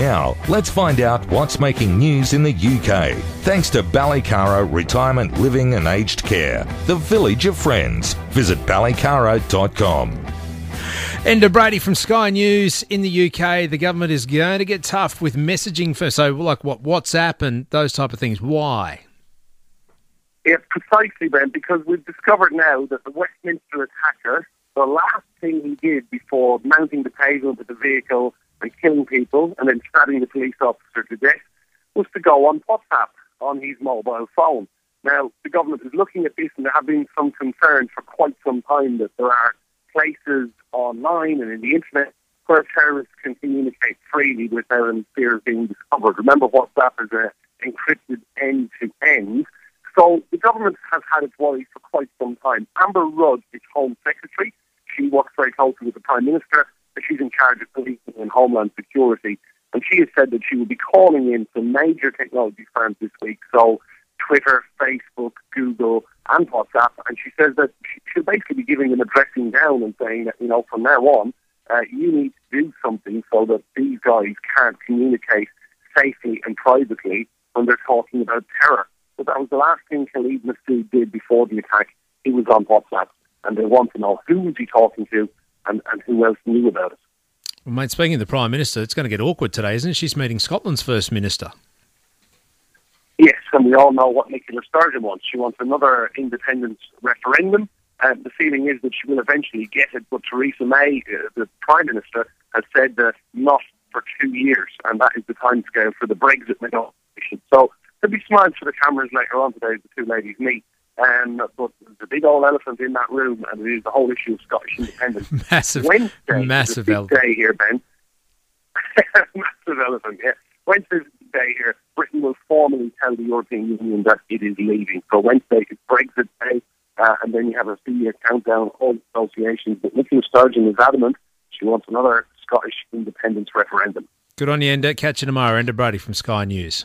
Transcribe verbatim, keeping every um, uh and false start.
now, let's find out what's making news in the U K. Thanks to Ballycara Retirement Living and Aged Care, the village of friends. Visit ballycara dot com. Enda Brady from Sky News. In the U K, the government is going to get tough with messaging for, so like what, WhatsApp and those type of things. Why? Yes, precisely, Ben, because we've discovered now that the Westminster attacker, the last thing he did before mounting the pavement with the vehicle and killing people and then stabbing the police officer to death was to go on WhatsApp on his mobile phone. Now, the government is looking at this, and there have been some concerns for quite some time that there are places online and in the internet where terrorists can communicate freely without any fear of being discovered. Remember, WhatsApp is uh, encrypted end-to-end. So the government has had its worries for quite some time. Amber Rudd is Home Secretary. She works very closely with the Prime Minister, and she's in charge of policing and homeland security. And she has said that she will be calling in some major technology firms this week, so Twitter, Facebook, Google, and WhatsApp. And she says that she'll basically be giving them a dressing down and saying that, you know, from now on, uh, you need to do something so that these guys can't communicate safely and privately when they're talking about terror. But that was the last thing Khalid Massoud did before the attack. He was on WhatsApp, and they want to know who was he talking to and, and who else knew about it. Well, mate, speaking of the Prime Minister, it's going to get awkward today, isn't it? She's meeting Scotland's First Minister. Yes, and we all know what Nicola Sturgeon wants. She wants another independence referendum. And the feeling is that she will eventually get it, but Theresa May, uh, the Prime Minister, has said that not for two years, and that is the timescale for the Brexit negotiation. So there'll be smiles for the cameras later on today as the two ladies meet. Um, but there's a big old elephant in that room, and it is the whole issue of Scottish independence. Massive, Wednesday massive is a big elephant. day here, Ben. Massive elephant, yeah. Wednesday's a big day here. Britain will formally tell the European Union that it is leaving. So Wednesday is Brexit Day, uh, and then you have a three-year countdown, all associations. But Nicola Sturgeon is adamant she wants another Scottish independence referendum. Good on you, Enda. Catch you tomorrow. Enda Brady from Sky News.